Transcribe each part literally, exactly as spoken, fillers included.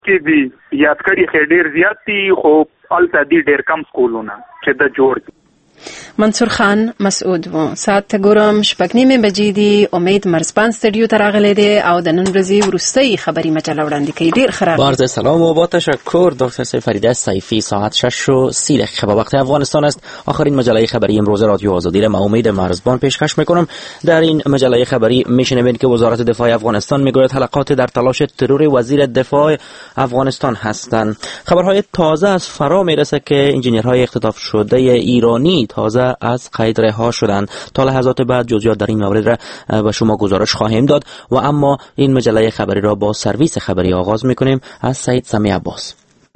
کې دی یاد کړي خې ډیر زیات دي خو الته دی ډیر کم سکولونه چې د جوړ دي. منصور خان مسعود و ساعت ته ګورم شپږ نیمې بجې دي. امید مرزبان استودیو ته راغلی دی او د نن ورځې وروستۍ خبري مجله وړاندې کوي. ډیر ښه راغلی. عرض سلام و با تشکر دکتر فریده سیفی. ساعت شش و سی دقیقه به وقت افغانستان است. آخرین مجله خبری امروز رادیو آزادی را من امید مرزبان پیشکش میکنم. در این مجله خبری میشنوید که وزارت دفاع افغانستان میگوید حلقات در تلاش ترور وزیر دفاع افغانستان هستند. خبرهای تازه از فرا میرسه که انجینیرهای اختطاف شده ایرانی تازه از قید رها شدند. تا لحظات بعد جزئیات در این مورد را به شما گزارش خواهیم داد و اما این مجله خبری را با سرویس خبری آغاز میکنیم از سید سمی عباس.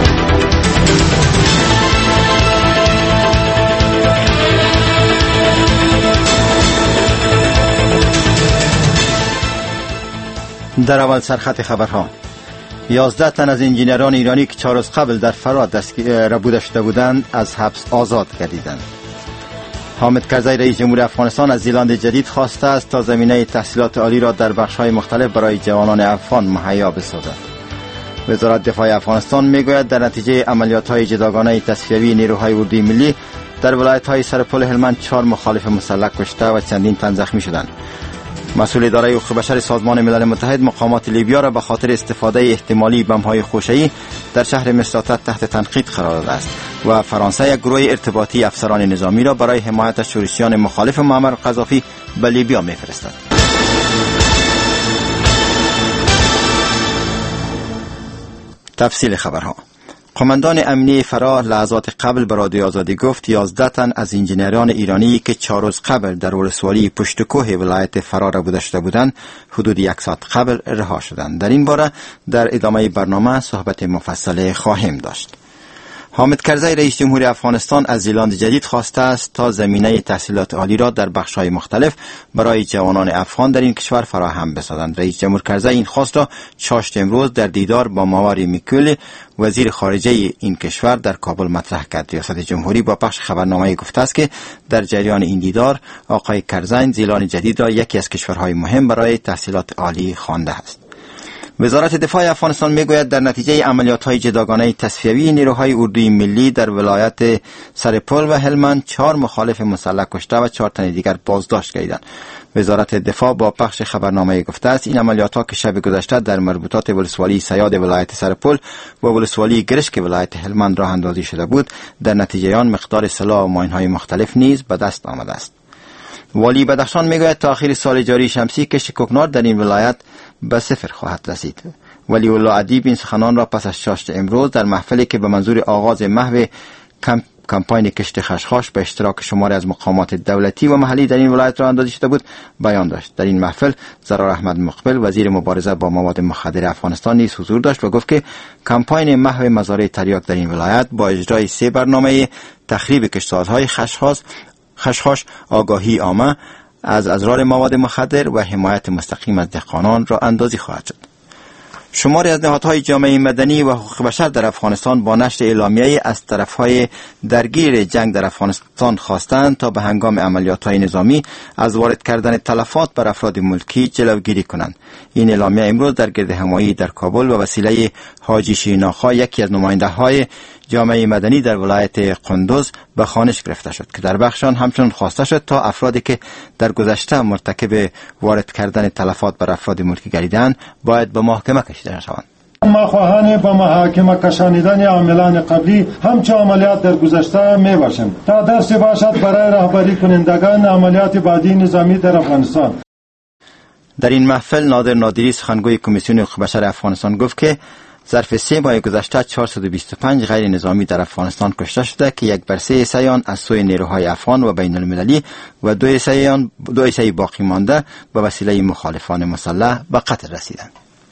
در اول سرخط خبرها، یازده تن از انجینران ایرانی که چهار روز قبل در فرات دستگیر ربوده شده بودند از حبس آزاد گردیدند. حامد کرزی رئیس جمهور افغانستان از زیلند جدید خواسته است تا زمینه تحصیلات عالی را در بخش‌های مختلف برای جوانان افغان مهیا بسازد. وزارت دفاع افغانستان میگوید در نتیجه عملیات‌های جداگانه تصفیوی نیروهای اردوی ملی در ولایت‌های سرپل هلمند چهار مخالف مسلح کشته و چندین تن زخمی شدند. مسئول اداره حقوق بشر سازمان ملل متحد مقامات لیبیا را به خاطر استفاده احتمالی بم‌های خوشه‌ای در شهر مصراتت تحت تنقید قرار داده است و فرانسه یک گروه ارتباطی افسران نظامی را برای حمایت از شورشیان مخالف معمر قذافی به لیبیا می‌فرستد. تفصیل خبرها. قماندان امنیه فرا لحظات قبل به رادیو آزادی گفت یازده تن از انجینران ایرانی که چهار روز قبل در ولسوالی پشت کوه ولایت فرا ربوده شده بودند حدود یک ساعت قبل رها شدند. در این باره در ادامه برنامه صحبت مفصل خواهیم داشت. حامد کرزی رئیس جمهور افغانستان از زیلند جدید خواسته است تا زمینه تحصیلات عالی را در بخش‌های مختلف برای جوانان افغان در این کشور فراهم بسازند. رئیس جمهور کرزی این خواست را چاشت امروز در دیدار با ماوری میکول وزیر خارجه این کشور در کابل مطرح کرد. ریاست جمهوری با پخش خبرنامه گفته است که در جریان این دیدار آقای کرزی زیلان جدید را یکی از کشورهای مهم برای تحصیلات عالی خوانده است. وزارت دفاع افغانستان میگوید در نتیجه عملیات‌های جداگانه تصفیوی نیروهای اردوی ملی در ولایت سرپل و هلمند چهار مخالف مسلح کشته و چهار تن دیگر بازداشت گردیدند. وزارت دفاع با پخش خبرنامه گفته است این عملیات‌ها که شب گذشته در مربوطات ولسوالی سیاد ولایت سرپل و ولسوالی گرشک ولایت هلمند راه اندازی شده بود، در نتیجه آن مقدار سلاح و ماین‌های مختلف نیز به دست آمده است. والی بدخشان میگوید تا آخر سال جاری شمسی کشت کوکنار در این ولایت به صفر خواهد رسید. ولی الله ادیب این سخنان را پس از چاشت امروز در محفلی که به منظور آغاز محو کمپ کمپاین کشت خشخاش به اشتراک شماری از مقامات دولتی و محلی در این ولایت راه اندازی شده بود بیان داشت. در این محفل زرار احمد مقبل وزیر مبارزه با مواد مخدر افغانستان نیز حضور داشت و گفت که کمپاین محو مزارع تریاک در این ولایت با اجرای سه برنامه تخریب کشتزارهای خشخاش خشخاش، آگاهی عامه از اضرار مواد مخدر و حمایت مستقیم از دهقانان را اندازی خواهد شد. شماری از نهادهای جامعه مدنی و حقوق بشر در افغانستان با نشر اعلامیه‌ای از طرفهای درگیر جنگ در افغانستان خواستند تا به هنگام عملیات‌های نظامی از وارد کردن تلفات بر افراد ملکی جلوگیری کنند. این اعلامیه امروز در گردهمایی در کابل و وسیله حاجی شیرین‌آقا یکی از نماینده‌های جامعه مدنی در ولایت قندوز به خوانش گرفته شد که در بخشان همچنان خواسته شد تا افرادی که در گذشته مرتکب وارد کردن تلفات بر افراد ملکی گردیدند باید به محاکمه کشیده شوند. ما خواهان به محاکمه کشانیدن عاملان قبلی همچه عملیات در گذشته می باشند تا درسی باشد برای رهبری کنندگان عملیات بعدی نظامی در افغانستان. در این محفل نادر نادری سخنگوی کمیسیون حقوق بشر افغانستان گفت که ظرف سه ماه گذشته چهارصد و بیست و پنج غیر نظامی در افغانستان کشته شده که یک بر سه حصه از سوی نیروهای افغان و بین المللی و دو حصه دو حصه باقی مانده به وسیله مخالفان مسلح به قتل رسیدند.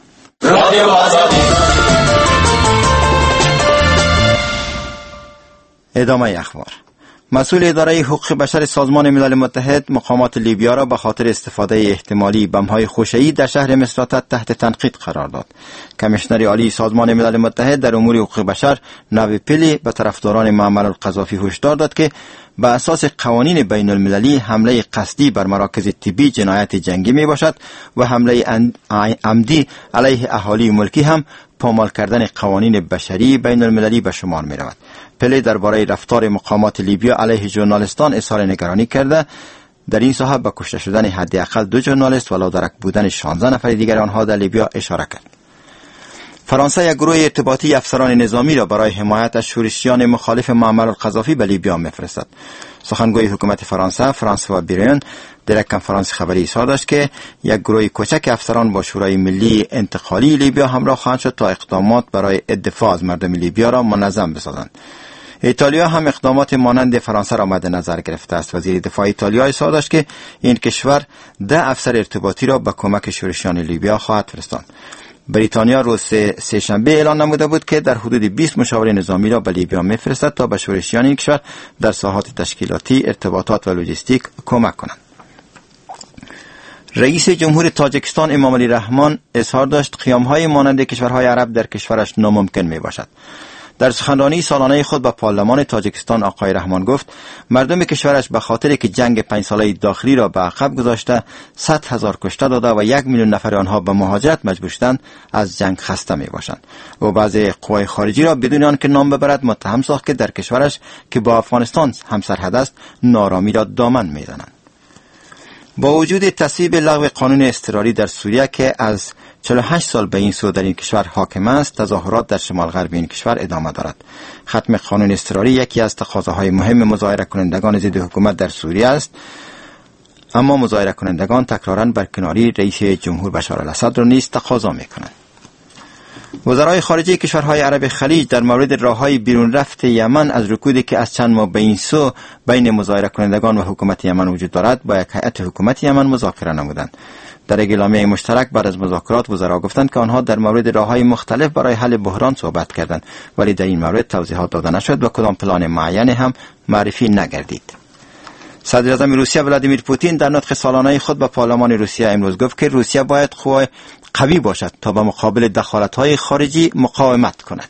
ادامه اخبار. مسئول اداره حقوق بشر سازمان ملل متحد مقامات لیبیا را به خاطر استفاده احتمالی بم‌های خوشه‌ای در شهر مصراتت تحت تنقید قرار داد. کمیشنر عالی سازمان ملل متحد در امور حقوق بشر نوی پلی به طرفداران معمر القذافی هشدار داد که به اساس قوانین بین المللی حمله قصدی بر مراکز طبی جنایت جنگی می باشد و حمله عمدی علیه اهالی ملکی هم پامال کردن قوانین بشری بین المللی به شمار می رود. پله درباره رفتار مقامات لیبیا علیه ژورنالیستان اظهار نگرانی کرده. در این ساحه به کشته شدن حداقل دو ژورنالیست و لادرک بودن شانزده نفر دیگر آنها در لیبیا اشاره کرد. فرانسه یک گروه ارتباطی افسران نظامی را برای حمایت از شورشیان مخالف معمر القذافی به لیبیا می‌فرستد. سخنگوی حکومت فرانسه فرانسوا بیرون در یک کنفرانس خبری اظهار داشت که یک گروه کوچک افسران با شورای ملی انتقالی لیبیا همراه خواهند شد تا اقدامات برای دفاع از مردم لیبیا را منظم بسازند. ایتالیا هم اقدامات مانند فرانسه را مد نظر گرفته است. وزیر دفاع ایتالیا اظهار داشت که این کشور ده افسر ارتباطی را به کمک شورشیان لیبیا خواهد فرستاد. بریتانیا روز سه شنبه اعلان نموده بود که در حدود بیست مشاور نظامی را به لیبیا می‌فرستد تا به شورشیان این کشور در ساحات تشکیلاتی، ارتباطات و لوجستیک کمک کنند. رئیس جمهور تاجیکستان امام علی رحمان اظهار داشت قیام‌های مانند کشورهای عرب در کشورش ناممکن میباشد. در سخنرانی سالانه خود به پارلمان تاجیکستان آقای رحمان گفت مردم کشورش به خاطر که جنگ پنج ساله داخلی را به عقب گذاشته صد هزار کشته داده و یک میلیون نفر آنها به مهاجرت مجبور شدند از جنگ خسته می باشند و بعضی قوای خارجی را بدون آنکه نام ببرد متهم ساخت که در کشورش که با افغانستان همسرحد است نارامی را دامن می زنند. با وجود تصویب لغو قانون اضطراری در سوریه که از چهل و هشت سال به این سو در این کشور حاکم است، تظاهرات در شمال غرب این کشور ادامه دارد. ختم قانون اضطراری یکی از تقاضاهای مهم مظاهره کنندگان ضد حکومت در سوریه است، اما مظاهره کنندگان تکراراً برکناری رئیس جمهور بشار الاسد را نیز تقاضا می‌کنند. وزرای خارجه کشورهای عرب خلیج در مورد راههای بیرون رفت یمن از رکودی که از چند ماه به این سو بین مظاهره کنندگان و حکومت یمن وجود دارد با یک هیئت حکومت یمن مذاکره نمودند. در یک اعلامیه مشترک بعد از مذاکرات وزرا گفتند که آنها در مورد راههای مختلف برای حل بحران صحبت کردند، ولی در این مورد توضیحات داده نشد و کدام پلان معین هم معرفی نگردید. صدر اعظم روسیه ولادیمیر پوتین در نطق سالانه خود به پارلمان روسیه امروز گفت که روسیه باید قوای قوی باشد تا به مقابل دخالت‌های خارجی مقاومت کند.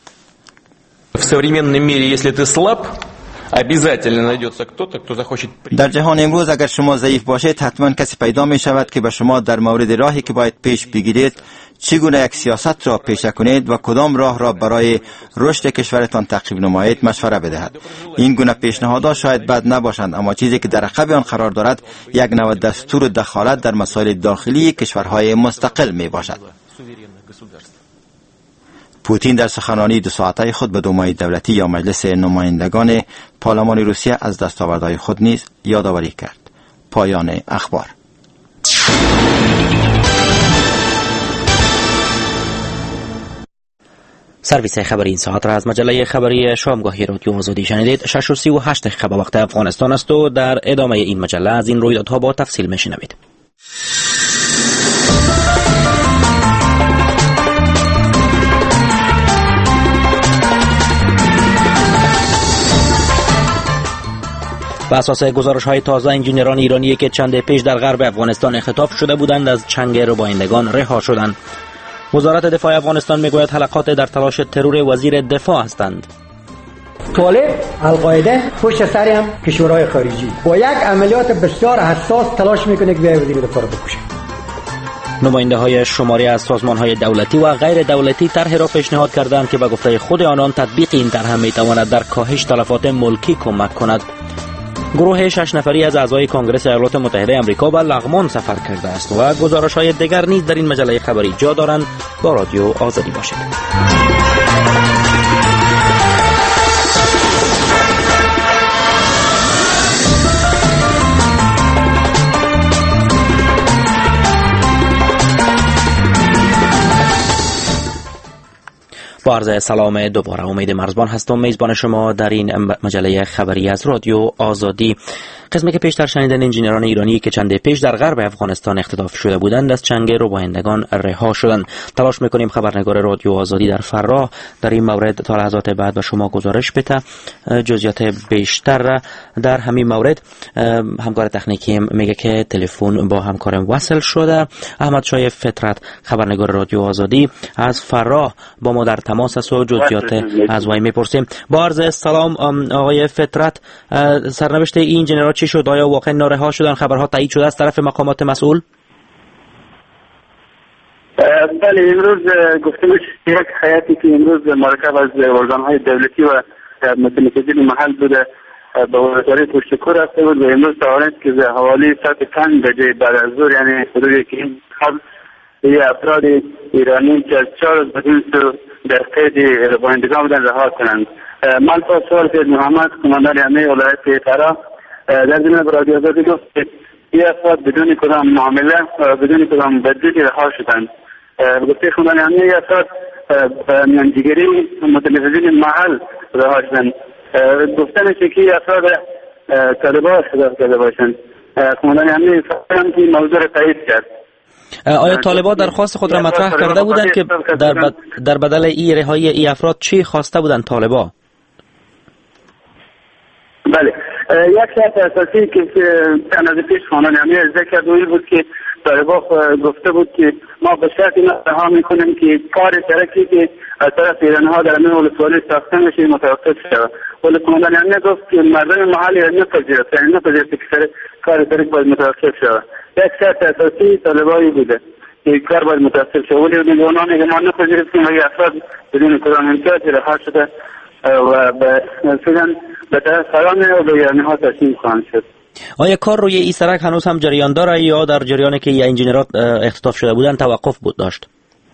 در جهان امروز اگر شما ضعیف باشید حتما کسی پیدا می شود که به شما در مورد راهی که باید پیش بگیرید، چگونه یک سیاست را پیشه کنید و کدام راه را برای رشد کشورتان تعقیب نمایید مشوره بدهد. این گونه پیشنهادها شاید بد نباشند، اما چیزی که در عقب آن قرار دارد یک نوع دستور دخالت در مسائل داخلی کشورهای مستقل می باشد. پوتین در سخنرانی دو ساعته خود به دومای دولتی یا مجلس نمایندگان پارلمان روسیه از دستاوردهای خود نیز یادآوری کرد. پایان اخبار. سرویس خبری این ساعت را از مجله خبری شامگاهی رادیو آزادی شنیدید. شش و سی و هشت دقیقه به وقت افغانستان است و در ادامه این مجله از این رویدادها با تفصیل میشنوید. بر اساس گزارش‌های تازه انجینران ایرانی که چند پیش در غرب افغانستان اختطاف شده بودند از چنگ ربایندگان رها شدند. وزارت دفاع افغانستان میگوید حلقات در تلاش ترور وزیر دفاع هستند. طالب القاعده پشت سر هم کشورهای خارجی با یک عملیات بسیار حساس تلاش میکنه که وزیر دفاع را بکشه. نماینده های شماری از سازمان های دولتی و غیر دولتی طرحی را پیشنهاد کردند که به گفته خود آنان تطبیق این طرح میتواند در کاهش تلفات ملکی کمک کند. گروه شش نفری از اعضای کنگره ایالات متحده آمریکا به لغمان سفر کرده است و گزارش‌های دیگر نیز در این مجله خبری جا دارند. با رادیو آزادی باشید. با عرض سلام دوباره امید مرزبان هستم، میزبان شما در این مجله خبری از رادیو آزادی. قسمی که پیشتر شنیدن انجینران ایرانی که چند پیش در غرب افغانستان اختطاف شده بودند از چنگ ربایندگان رها شدند. تلاش میکنیم خبرنگار رادیو آزادی در فراه در این مورد تا لحظات بعد به شما گزارش بده. جزئیات بیشتر در همین مورد همکار تکنیکی میگه که تلفن با همکارم وصل شده. احمد شای فطرت خبرنگار رادیو آزادی از فراه با ما در تماس است و جزئیات از وی میپرسیم. با عرض سلام آقای فطرت، سرنوشت این انجینرها چی شد؟ آیا واقعا نارها شدن؟ خبرها تایید شده از طرف مقامات مسئول؟ بله، امروز گفته میشه یک حیاتی که امروز مرکب از ارگان‌های دولتی و متمکنین محل بوده به وزارت پشتکو رفته بود و امروز توانست که حوالی ساعت پنج بجه بعد از ظهر، یعنی حدود یک قبل، یه افراد ایرانی که از چهار روز بدون سو در قید ربایندگان بودن رها کنند. من تا سوال سید محمد کماندان امنیه ولایت فراه در ضمن رادیو آزادی گفت که این افراد بدون کدام معامله و بدون کدام بدلی رها شدند. گفته کماندان امنیه افراد میانجیگری متنفذین محل رها شدند. گفتن که کی افراد طالبان شده کرده باشند. کماندان امنیه فهم که موضوع را تایید کرد. آیا طالبان درخواست خود را مطرح کرده بودند که در بد... در بدل این رهایی این افراد چی خواسته بودند طالبان؟ بله، یک شرط اساسی که چند از پیش خانان امنیه ذکر دویل بود که طالبان گفته بود که ما به شرط این رها میکنیم که کار ترکی که از طرف ایرانی‌ها در امن ولسوالی ساخته میشه متوقف شود. ولی کماندان امنیه گفت که مردم محل ایرانی نپذیرفت، یعنی نپذیرفت که کار ترک باید متوقف شود. یک شرط اساسی طالبانی بوده که کار باید متوقف شود، ولی میگه اونا میگه ما نپذیرفتیم و یه افراد بدون کدام امتیازی رها شده و به سودان به طرف فرامه و به ایرانی‌ها تسلیم خواهند شد. آیا کار روی این سرک هنوز هم جریان داره یا در جریانی که این انجینرها اختطاف شده بودن توقف بود داشت؟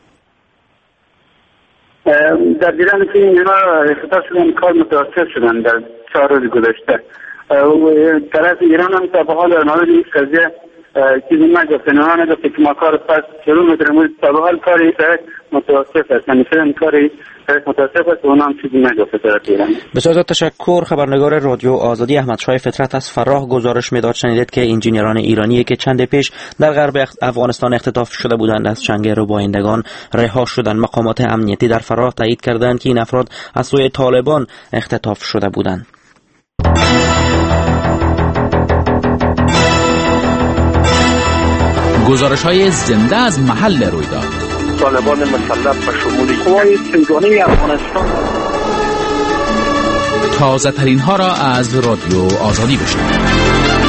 در جریانی که انجینرها اختطاف شدن کار متوقف شدن در چهار روز گذشته. طرف ایران هم تا به حال در مورد این قضیه چیزی نگفته، نه نگفته که ما کار پس شروع می‌کنیم. تا به حال کار این طرف متوقف است، یعنی فعلا کار این طرف متوقف است و اونا هم چیزی نگفته طرف ایران. بسیار تشکر. خبرنگار رادیو آزادی احمد شای فطرت از فراه گزارش میداد. شنیدید که انجینران ایرانی که چند پیش در غرب افغانستان اختطاف شده بودند از چنگ ربایندگان رها شدند. مقامات امنیتی در فراه تایید کردند که این افراد از سوی طالبان اختطاف شده بودند. گزارش‌های زنده از محل رویداد. طالبان مسلح به شمول قوای سیگانی افغانستان. تازه ترین ها را از رادیو آزادی بشنوید.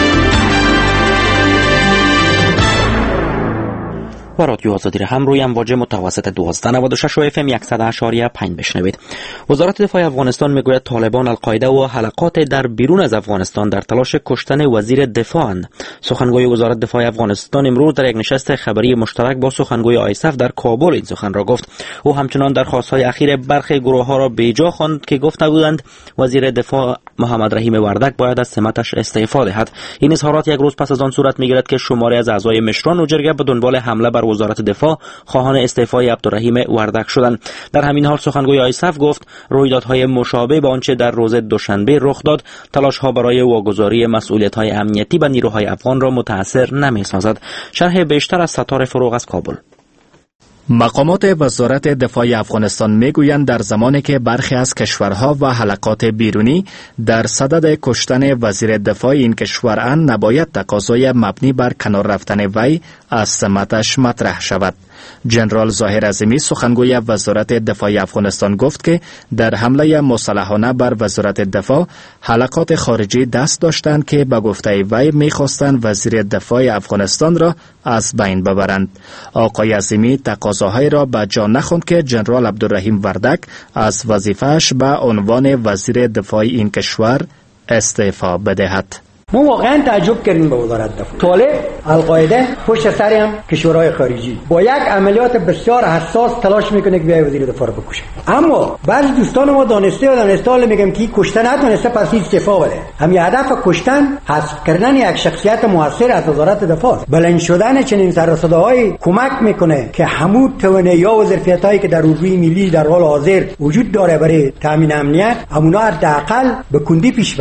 و رادیو آزادی را هم روی امواج متوسط دوازده نود و شش و اف ام صد و شش اشاریه پنج بشنوید. وزارت دفاع افغانستان میگوید طالبان، القاعده و حلقات در بیرون از افغانستان در تلاش کشتن وزیر دفاعند. سخنگوی وزارت دفاع افغانستان امروز در یک نشست خبری مشترک با سخنگوی آیسف در کابل این سخن را گفت. او همچنان درخواست‌های اخیر برخی گروه‌ها را بیجا خواند که گفته بودند وزیر دفاع محمد رحیم وردک باید از سمتش استعفا دهد. این اظهارات یک روز پس از آن صورت میگیرد که شماری از اعضای مشران و جرگه به دنبال حمله بر وزارت دفاع خواهان استعفای عبدالرحیم وردک شدند. در همین حال سخنگوی آیسف گفت رویدادهای مشابه با آنچه در روز دوشنبه رخ داد تلاش‌ها برای واگذاری مسئولیت‌های امنیتی به نیروهای افغان را متأثر نمی‌سازد. شرح بیشتر از ستاره فروغ از کابل. مقامات وزارت دفاع افغانستان میگویند در زمانی که برخی از کشورها و حلقات بیرونی در صدد کشتن وزیر دفاع این کشورند، نباید تقاضای مبنی بر کنار رفتن وی از سمتش مطرح شود. جنرال ظاهر عظیمی سخنگوی وزارت دفاع افغانستان گفت که در حمله مسلحانه بر وزارت دفاع حلقات خارجی دست داشتند که به گفته وی می‌خواستند وزیر دفاع افغانستان را از بین ببرند. آقای عظیمی تقاضاهای را به جا نخواند که جنرال عبدالرحیم وردک از وظیفه‌اش به عنوان وزیر دفاع این کشور استعفا بدهد. ما واقعا تعجب کردیم به وزارت دفاع. طالب، القاعده پشت سر هم کشورهای خارجی با یک عملیات بسیار حساس تلاش میکنه که بیای وزیر دفاع رو بکشه. اما بعضی دوستان ما دانسته و دانسته حالا میگم که کشتن ندونسته پس استعفا بده. همین هدف کشتن حذف کردن یک شخصیت موثر از وزارت دفاع، بلند شدن چنین سر و صداهای کمک میکنه که همون توانایی یا وظیفه‌هایی که در اردوی ملی در حال حاضر وجود داره برای تامین امنیت همونا حداقل به کندی پیش بره.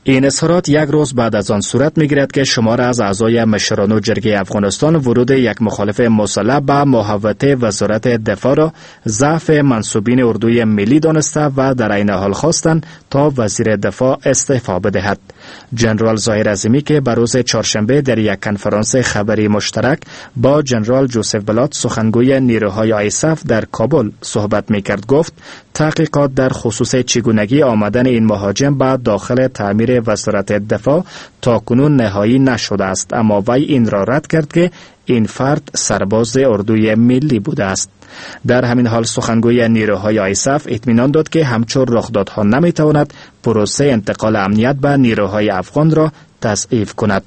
این اظهارات یک روز بعد از آن صورت می‌گیرد که شمار از اعضای مشران جرگه افغانستان ورود یک مخالف مسلح به محوطه وزارت دفاع را ضعف منصوبین اردوی ملی دانسته و در عین حال خواستند تا وزیر دفاع استعفا بدهد. جنرال ظاهر عظیمی که به روز چهارشنبه در یک کنفرانس خبری مشترک با جنرال جوزف بلات سخنگوی نیروهای آیساف در کابل صحبت می‌کرد گفت تحقیقات در خصوص چگونگی آمدن این مهاجم به داخل تعمیر وزارت دفاع تا کنون نهایی نشده است، اما وی این را رد کرد که این فرد سرباز اردوی ملی بوده است. در همین حال سخنگوی نیروهای آیساف اطمینان داد که همچون رخدادها نمیتواند پروسه انتقال امنیت به نیروهای افغان را تضعیف کند.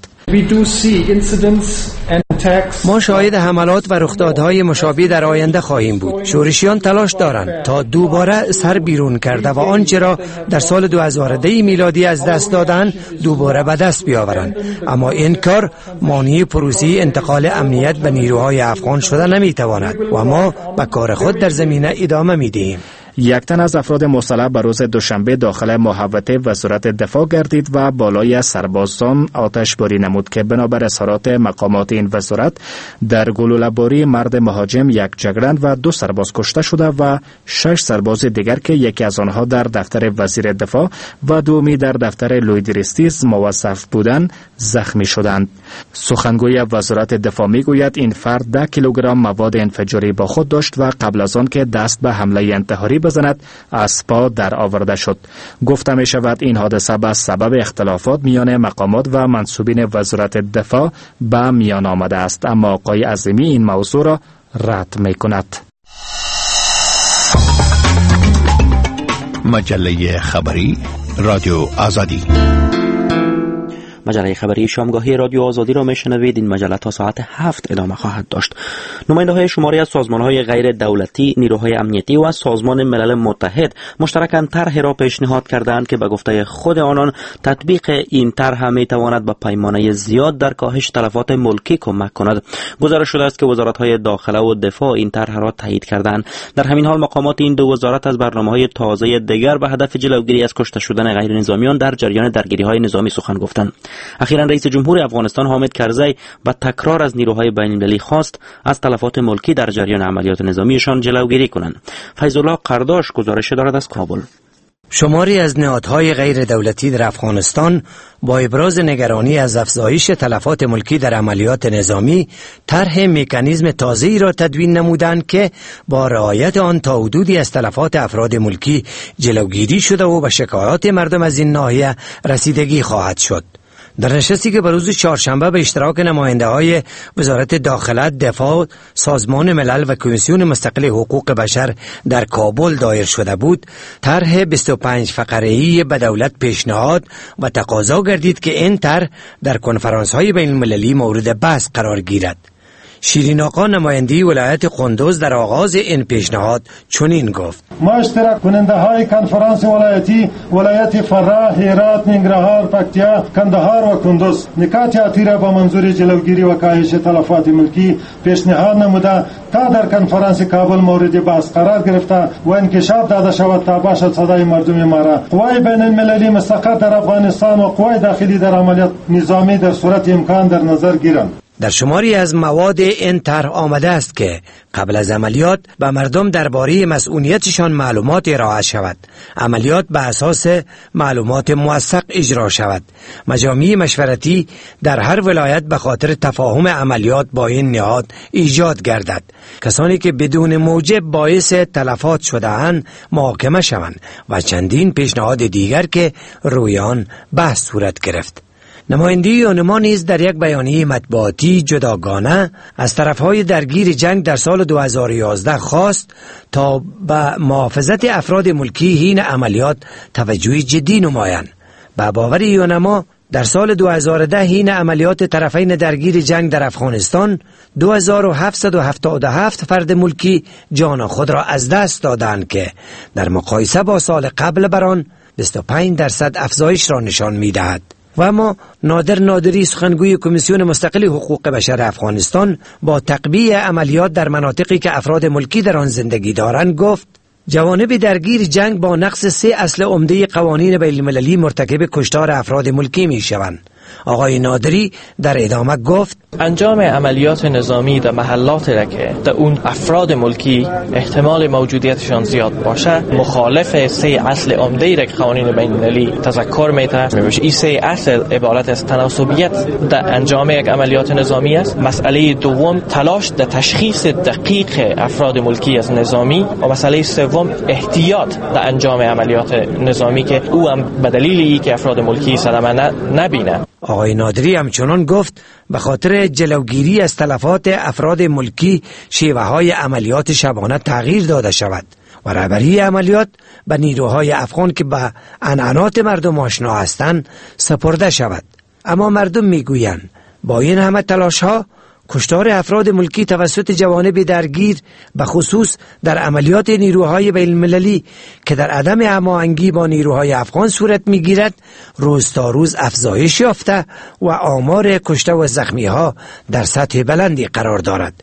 ما شاهد حملات و رخدادهای مشابه در آینده خواهیم بود. شورشیان تلاش دارند تا دوباره سر بیرون کرده و آنچه را در سال دو هزار و ده میلادی از دست دادن دوباره به دست بیاورند، اما این کار مانع پروسه انتقال امنیت به نیروهای افغان شده نمیتواند و ما به کار خود در زمینه ادامه میدهیم. یک تن از افراد مسلح به روز دوشنبه داخل محوطه وزارت دفاع گردید و بالای سربازان آتشباری نمود که بنابر اظهارات مقامات این وزارت در گلوله‌باری مرد مهاجم یک جگرند و دو سرباز کشته شده و شش سرباز دیگر که یکی از آنها در دفتر وزیر دفاع و دومی در دفتر لویدریستیز موظف بودند زخمی شدند. سخنگوی وزارت دفاع میگوید این فرد ده کیلوگرم مواد انفجاری با خود داشت و قبل از آن که دست به حمله انتحاری بزند از پا در آورده شد. گفته می شود این حادثه به سبب اختلافات میان مقامات و منصوبین وزارت دفاع به میان آمده است، اما آقای عظیمی این موضوع را رد می کند. مجله خبری رادیو آزادی. مجله خبری شامگاهی رادیو آزادی را میشنوید. این مجله تا ساعت هفت ادامه خواهد داشت. نماینده های شماری از سازمان های غیر دولتی، نیروهای امنیتی و سازمان ملل متحد مشترکاً طرحی را پیشنهاد کردند که به گفته خود آنان تطبیق این طرح می تواند به پیمانه زیاد در کاهش تلفات ملکی کمک کند. گزارش شده است که وزارت های داخله و دفاع این طرح را تایید کردند. در همین حال مقامات این دو وزارت از برنامه‌های تازه دیگر به هدف جلوگیری از کشته شدن غیر نظامیان در جریان درگیری‌های نظامی سخن گفتند. اخیراً رئیس جمهور افغانستان حامد کرزی با تکرار از نیروهای بین‌المللی خواست از تلفات ملکی در جریان عملیات نظامیشان جلوگیری کنند. فیض الله قرداش گزارش دارد از کابل. شماری از نهادهای غیر دولتی در افغانستان با ابراز نگرانی از افزایش تلفات ملکی در عملیات نظامی طرح مکانیزم تازه‌ای را تدوین نمودند که با رعایت آن تا حدودی از تلفات افراد ملکی جلوگیری شده و به شکایات مردم از این ناحیه رسیدگی خواهد شد. در نشستی که به روز چهارشنبه به اشتراک نماینده های وزارت داخله، دفاع، سازمان ملل و کمیسیون مستقل حقوق بشر در کابل دایر شده بود، طرح بیست و پنج فقره‌ای به دولت پیشنهاد و تقاضا گردید که این طرح در کنفرانس های بین المللی مورد بحث قرار گیرد. شیرین آقا نماینده ولایت قندوز در آغاز این پیشنهاد چنین گفت: ما اشتراک کننده های کنفرانس ولایتی ولایت فراه، هرات، ننگرهار، پکتیا، کندهار و کندوز نکات آتی را با منظور جلوگیری و کاهش تلفات ملکی پیشنهاد نموده تا در کنفرانس کابل مورد بحث قرار گرفته و انکشاف داده شود تا باشد صدای مردم ما را قوای بین المللی مستقر در افغانستان و قوای داخلی در عملیات نظامی در صورت امکان در نظر گیرند. در شماری از مواد این طرح آمده است که قبل از عملیات به مردم درباره مسئولیتشان معلومات ارائه شود، عملیات به اساس معلومات موثق اجرا شود، مجامع مشورتی در هر ولایت به خاطر تفاهم عملیات با این نهاد ایجاد گردد، کسانی که بدون موجب باعث تلفات شده‌اند محاکمه شوند و چندین پیشنهاد دیگر که روی آن بحث صورت گرفت. نماینده یونما نیز در یک بیانیه مطبوعاتی جداگانه از طرفهای درگیر جنگ در سال دو هزار و یازده خواست تا به محافظت افراد ملکی حین عملیات توجه جدی نمایند. به باور یونما در سال دو هزار و ده حین عملیات طرفین درگیر جنگ در افغانستان دو هزار و هفتصد و هفتاد و هفت فرد ملکی جان خود را از دست دادند که در مقایسه با سال قبل بر آن بیست و پنج درصد افزایش را نشان می‌دهد. و اما نادر نادری سخنگوی کمیسیون مستقل حقوق بشر افغانستان با تقویه عملیات در مناطقی که افراد ملکی در آن زندگی دارند گفت: جوانب درگیر جنگ با نقض سه اصل عمده قوانین بین المللی مرتکب کشتار افراد ملکی می شوند. آقای نادری در ادامه گفت انجام عملیات نظامی در محلات را که در اون افراد ملکی احتمال موجودیتشان زیاد باشه مخالف سه اصل عمده را که قوانین بین المللی تذکر میده. این سه اصل عبارت از تناسبیت در انجام یک عملیات نظامی است. مسئله دوم تلاش در تشخیص دقیق افراد ملکی از نظامی و مسئله سوم احتیاط در انجام عملیات نظامی که او هم به دلیلی که افراد ملکی صدمه نبینه. آقای نادری همچنان گفت به خاطر جلوگیری از تلفات افراد ملکی شیوه های عملیات شبانه تغییر داده شود و رهبری عملیات به نیروهای افغان که به عنعنات مردم آشنا هستند سپرده شود. اما مردم میگویند با این همه تلاش ها کشتار افراد ملکی توسط جوانب درگیر به خصوص در عملیات نیروهای بین المللی که در عدم هماهنگی با نیروهای افغان صورت میگیرد روز تا روز افزایش یافته و آمار کشته و زخمی ها در سطح بلندی قرار دارد.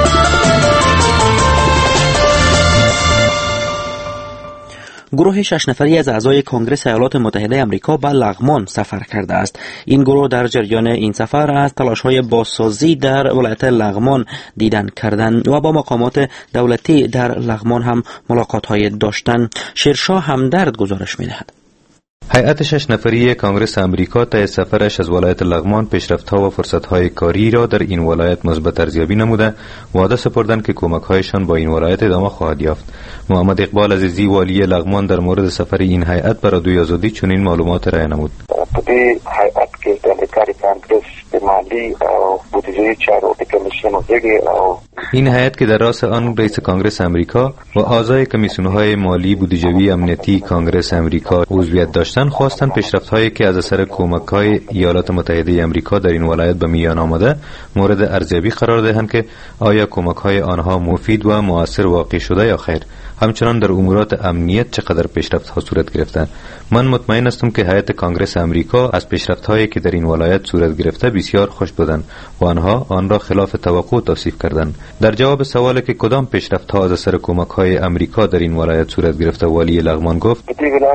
گروه شش نفری از اعضای کنگره ایالات متحده آمریکا به لغمان سفر کرده است. این گروه در جریان این سفر از تلاش‌های بازسازی در ولایت لغمان دیدن کردند و با مقامات دولتی در لغمان هم ملاقات‌های داشتند. شیرشاه همدرد گزارش می‌دهد. هیئت شش نفری کنگره آمریکا طی سفرش از ولایت لغمان پیشرفت‌ها و فرصت‌های کاری را در این ولایت مثبت ارزیابی نموده وعده سپردند که کمک‌هایشان با این ولایت ادامه خواهد یافت. محمد اقبال عزیزی والی لغمان در مورد سفر این هیئت به رادیوی آزادی چنین معلومات را نمود. په هیئت کې د امریکای کانګرس د مالی او بودجه چارو د کمیسیون غړي او این هیئت که در راس آن رئیس کنگره آمریکا و اعضای کمیسیون‌های مالی بودجوی امنیتی کنگره آمریکا عضویت داشتند خواستند پیشرفت‌هایی که از اثر کمک‌های ایالات متحده آمریکا در این ولایت به میان آمده مورد ارزیابی قرار دهند که آیا کمک‌های آنها مفید و مؤثر واقع شده یا خیر. همچنان در امورات امنیت چقدر پیشرفت‌ها صورت گرفته. من مطمئن هستم که هیئت کنگره آمریکا از پیشرفت‌هایی که در این ولایت صورت گرفته بسیار خوش بودند و آنها آن را خلاف توقع توصیف کردند. در جواب سوالی که کدام پیشرفت‌ها از اثر کمک‌های آمریکا در این ولایت صورت گرفته والی لغمان گفت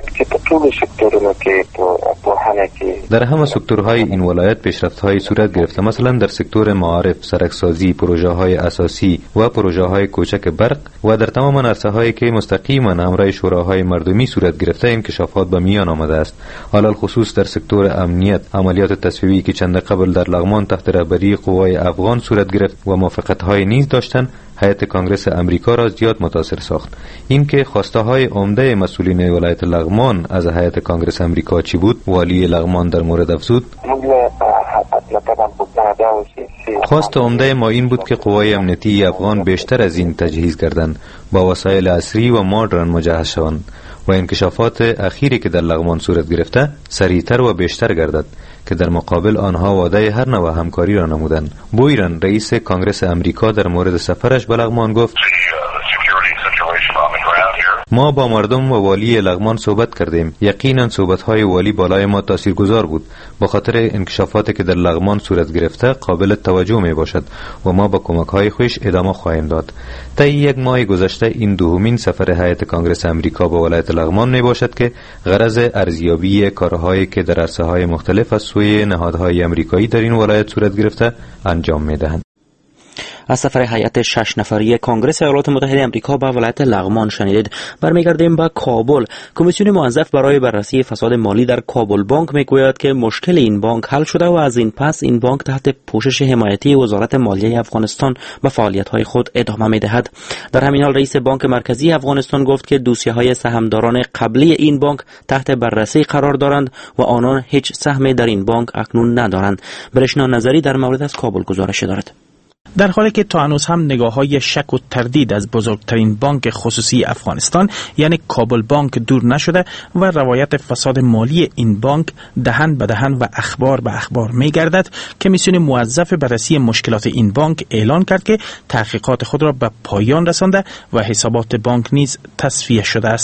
در همه سکتورهای این ولایت پیشرفت‌های صورت گرفته، مثلا در سکتور معارف، سرکسازی، پروژه‌های اساسی و پروژه‌های کوچک برق و در تمام عرصه‌هایی که مستقیما همراه شوراهای مردمی صورت گرفته انکشافات به میان آمده است. علل خصوص در سکتور امنیت عملیات تصفیه‌ای که چند قبل در لغمان تحت رهبری قوای افغان صورت گرفت و موافقت‌های نیز داشتند هیئت کنگره آمریکا را زیاد متاثر ساخت. این که خواسته‌های عمده مسئولین ولایت لغمان از هیئت کنگره آمریکا چی بود؟ والی لغمان در مورد افزود خواست عمده ما این بود که قوای امنیتی افغان بیشتر از این تجهیز کردند، با وسایل عصری و مدرن مجهز شوند و انکشافات اخیری که در لغمان صورت گرفته سریعتر و بیشتر گردد که در مقابل آنها وعده هر نوع همکاری را نمودند. بویرن رئیس کنگره آمریکا در مورد سفرش به لغمان گفت ما با مردم و والی لغمان صحبت کردیم. یقینا صحبت‌های والی بالای ما تاثیرگذار بود. با خاطر انکشافاتی که در لغمان صورت گرفته قابل توجه می باشد و ما با کمک‌های خویش ادامه خواهیم داد. طی یک ماه گذشته این دومین سفر هیئت کنگره آمریکا به ولایت لغمان می باشد که غرض ارزیابی کارهایی که در عرصه‌های مختلف از سوی نهادهای آمریکایی در این ولایت صورت گرفته انجام می دهند. از سفر هیئت شش نفری کنگره ایالات متحده آمریکا به ولایت لغمان شنیدید. برمیگردیم به کابل. کمیسیون موظف برای بررسی فساد مالی در کابل بانک میگوید که مشکل این بانک حل شده و از این پس این بانک تحت پوشش حمایتی وزارت مالیه افغانستان به فعالیت‌های خود ادامه می‌دهد. در همین حال رئیس بانک مرکزی افغانستان گفت که دوسیه‌های سهامداران قبلی این بانک تحت بررسی قرار دارند و آنان هیچ سهمی در این بانک اکنون ندارند. برشنا نظری در مورد از کابل گزارش دارد. در حالی که تا هنوز هم نگاه‌های شک و تردید از بزرگترین بانک خصوصی افغانستان یعنی کابل بانک دور نشده و روایت فساد مالی این بانک دهن به دهن و اخبار به اخبار می‌گردد، کمیسیون موظف بررسی مشکلات این بانک اعلان کرد که تحقیقات خود را به پایان رسانده و حسابات بانک نیز تصفیه شده است.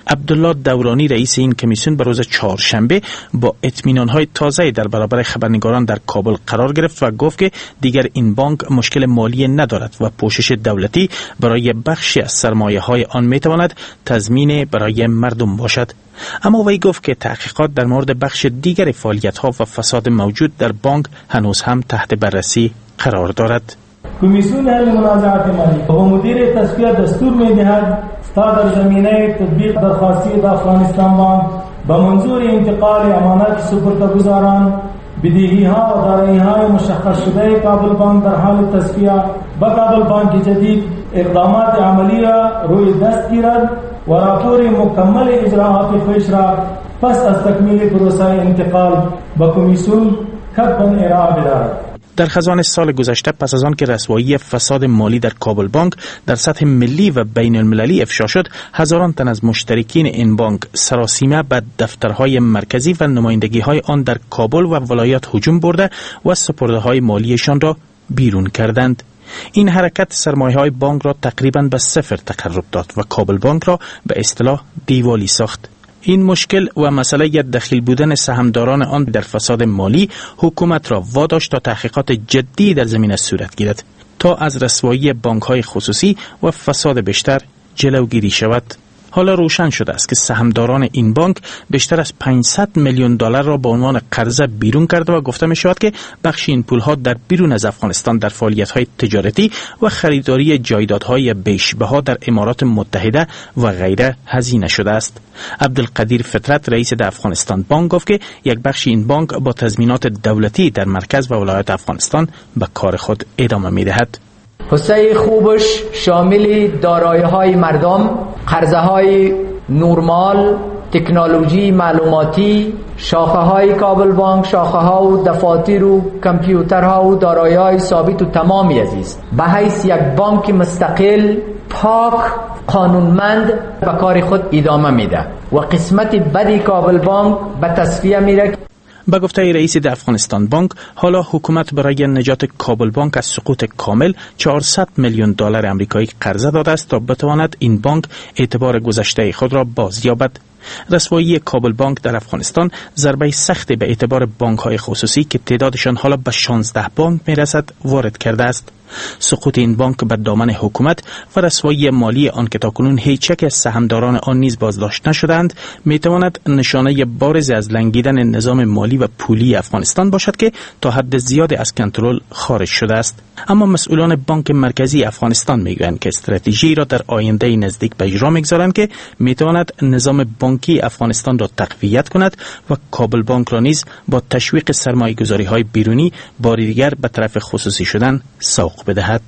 عبدالله دورانی رئیس این کمیسیون به روز چهارشنبه با اطمینان‌های تازه در برابر خبرنگاران در کابل قرار گرفت و گفت که دیگر این بانک مشکل مالی ندارد و پوشش دولتی برای بخشی از سرمایه‌های آن می‌تواند تضمین برای مردم باشد. اما وی گفت که تحقیقات در مورد بخش دیگر فعالیت‌ها و فساد موجود در بانک هنوز هم تحت بررسی قرار دارد. کمیسیون حل منازعات مالی و مدیر تصفیه دستور می‌دهد تا در زمینه تطبیق درخواستی افغانستان بانک به منظور انتقال امانات سپرده‌گزاران بدهی‌ها و دارایی‌های مشخص شده کابل بانک در حال تصفیه به کابل بانک جدید اقدامات عملی را روی دست گیرد و راپور مکمل اجراعات پیش را پس از تکمیل پروسه انتقال به کمیسیون حتما ارائه بدهد. در خزان سال گذشته پس از آن که رسوایی فساد مالی در کابل بانک در سطح ملی و بین المللی افشا شد، هزاران تن از مشترکین این بانک سراسیمه به دفترهای مرکزی و نمایندگی‌های آن در کابل و ولایات هجوم برده و سپرده‌های مالیشان را بیرون کردند. این حرکت سرمایه‌های بانک را تقریباً به صفر تقرب داد و کابل بانک را به اصطلاح دیوالی ساخت. این مشکل و مسئله دخیل بودن سهامداران آن در فساد مالی حکومت را واداشت تا تحقیقات جدی در زمینه صورت گیرد تا از رسوایی بانک‌های خصوصی و فساد بیشتر جلوگیری شود. حالا روشن شده است که سهامداران این بانک بیشتر از پانصد میلیون دلار را به عنوان قرضه بیرون کرده و گفته می شود که بخش این پولها در بیرون از افغانستان در فعالیت‌های تجارتی و خریداری جایدادهای بیش‌بها در امارات متحده و غیره هزینه شده است. عبدالقدیر فطرت رئیس د افغانستان بانک گفت که یک بخش این بانک با تضمینات دولتی در مرکز و ولایات افغانستان به کار خود ادامه می دهد. حصه خوبش شامل دارایی‌های مردم، قرضه‌های نورمال، تکنولوژی معلوماتی، شاخه‌های کابل بانک، شاخه‌ها و دفاتر و کامپیوترها و دارایی‌های ثابت و تمامی است. به حیث یک بانک مستقل، پاک، قانونمند به کار خود ادامه میده و قسمت بدی کابل بانک به تصفیه میره. با گفته رئیس د افغانستان بانک، حالا حکومت برای نجات کابل بانک از سقوط کامل چهارصد میلیون دلار آمریکایی قرضه داده است تا بتواند این بانک اعتبار گذشته خود را بازیابد. رسوایی کابل بانک در افغانستان ضربه سختی به اعتبار بانک‌های خصوصی که تعدادشان حالا به شانزده بانک میرسد وارد کرده است. سقوط این بانک به دامن حکومت و رسوایی مالی آن که تاکنون هیچ یک از سهامداران آن نیز بازداشت نشدند میتواند نشانه بارز از لنگیدن نظام مالی و پولی افغانستان باشد که تا حد زیاد از کنترل خارج شده است. اما مسئولان بانک مرکزی افغانستان میگویند که استراتژی را در آینده نزدیک به اجرا میگذارند که میتواند نظام بانکی افغانستان را تقویت کند و کابل بانک را نیز با تشویق سرمایه‌گذاری‌های بیرونی بار دیگر به طرف خصوصی شدن سوق بدهد.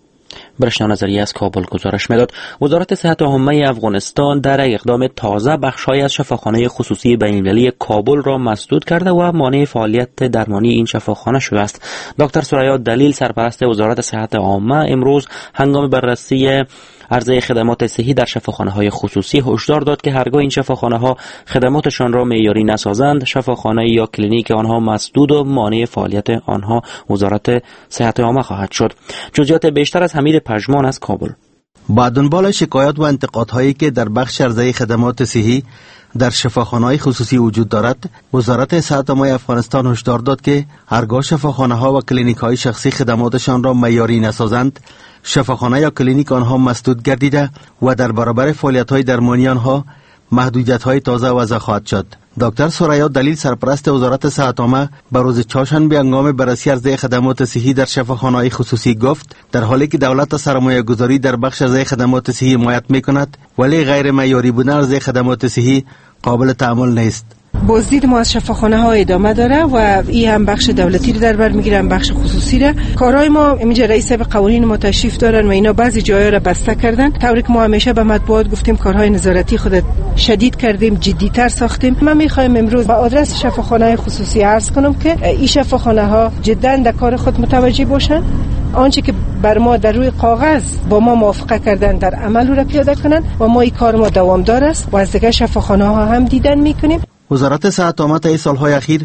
برشنا نظریه از کابل گزارش میداد وزارت صحت عامه افغانستان در اقدام تازه بخش‌های از شفاخانه خصوصی بین‌المللی کابل را مسدود کرده و مانع فعالیت درمانی این شفاخانه شده است. دکتر سریا دلیل سرپرست وزارت صحت عامه امروز هنگام بررسی عرضه خدمات صحی در شفاخانه‌های خصوصی هشدار داد که هرگاه این شفاخانه‌ها خدماتشان را معیاری نسازند، شفاخانه یا کلینیک آنها مسدود و مانع فعالیت آنها وزارت صحت عامه خواهد شد. جزئیات بیشتر از حمید پژمان از کابل. با دنبال شکایات و انتقادهایی که در بخش عرضه خدمات صحی در شفاخانه‌های خصوصی وجود دارد، وزارت صحت عامه افغانستان هشدار داد که هرگاه شفاخانه‌ها و کلینیک‌های شخصی خدماتشان را معیاری نسازند، شفاخانه یا کلینیک آنها مسدود گردیده و در برابر فعالیت‌های درمانی آنها محدودیت‌های تازه وضع خواهد شد. دکتر سریا دلیل سرپرست وزارت صحت عامه بر روز چهارشنبه هنگام بررسی عرضه خدمات صحی در شفاخانه‌های خصوصی گفت در حالی که دولت سرمایه‌گذاری در بخش عرضه خدمات صحی حمایت می‌کند، ولی غیر معیاری بودن عرضه خدمات صحی قابل تأمل نیست. بازدید ما از شفاخانه ها ادامه داره و این هم بخش دولتی رو در بر میگیره، هم بخش خصوصی را. کارهای ما اینجا رئیس به قوانین ما تشریف دارن و اینا بعضی جاها را بسته کردن، طوری که ما همیشه به مطبوعات گفتیم کارهای نظارتی خود شدید کردیم، جدی‌تر ساختیم. ما میخوایم امروز با آدرس شفاخانه خصوصی عرض کنم که این شفاخانه ها جدا در کار خود متوجه باشن، آنچه که بر ما در روی کاغذ با ما موافقه کردن در عمل رو پیاده کنن و ما این کار ما دوامدار است و از دیگر شفاخانه ها هم دیدن میکنیم. وزارت صحت عامه طی سالهای اخیر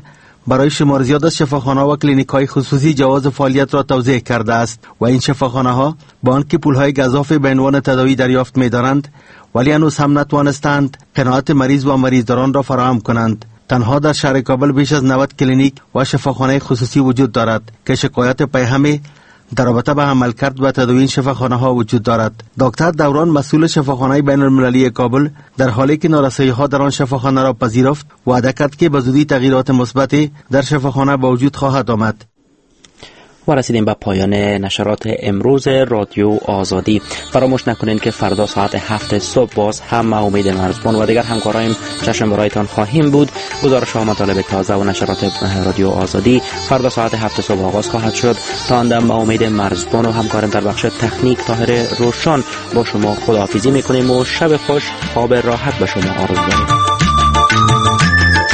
برای شمار زیاد از شفاخانه و کلینیک‌های خصوصی جواز فعالیت را توضیح کرده است و این شفاخانه‌ها با آنکه پول‌های گزاف به عنوان تداوی دریافت می‌دارند ولی هنوز هم نتوانستند قناعت مریض و مریضداران را فراهم کنند. تنها در شهر کابل بیش از نود کلینیک و شفاخانه خصوصی وجود دارد که شکایت پیهمی در رابطه به عملکرد و تداوی این شفاخانه ها وجود دارد. دکتر دوران مسئول شفاخانه بین المللی کابل در حالی که نارسایی ها در آن شفاخانه را پذیرفت وعده کرد که به زودی تغییرات مثبتی در شفاخانه به وجود خواهد آمد. و رسیدیم به پایان نشرات امروز رادیو آزادی. فراموش نکنید که فردا ساعت هفت صبح باز هم ما امید مرزبان و دیگر همکارایم چشم برایتان خواهیم بود. گزارش ها مطالب تازه و نشرات رادیو آزادی فردا ساعت هفت صبح آغاز خواهد شد. تا آن دم ما امید مرزبان و همکارم در بخش تکنیک طاهر روشان با شما خداحافظی میکنیم و شب خوش، خواب راحت به شما آرزو داریم.